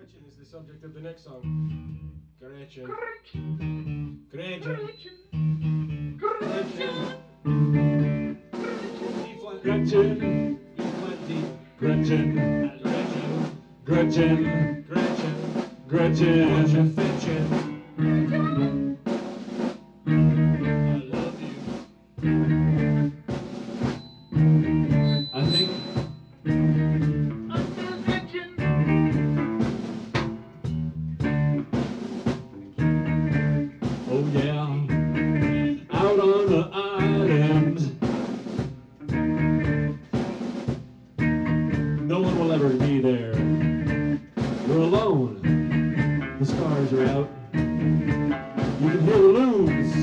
Gretchen is the subject of the next song. Gretchen. Gretchen. Gretchen. E flat. Gretchen. E flat D. Gretchen. Gretchen. Gretchen. Gretchen. Gretchen. Fetchin. I love you. I think. Oh yeah, out on the island, no one will ever be there. You're alone, the stars are out, you can hear the loons.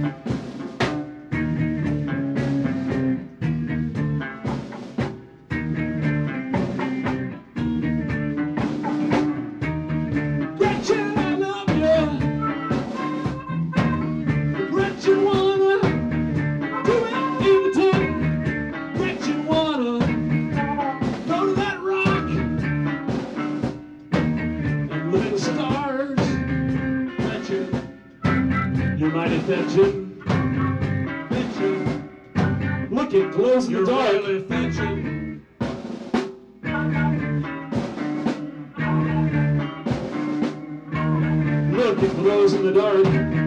Gretchen, I love you. Gretchen wanna do it in the tub. Gretchen wanna go to that rock and look at the stars. Gretchen, you're mighty fetching. Gretchen, looking close in the dark. You're really fetching. Looking close in the dark.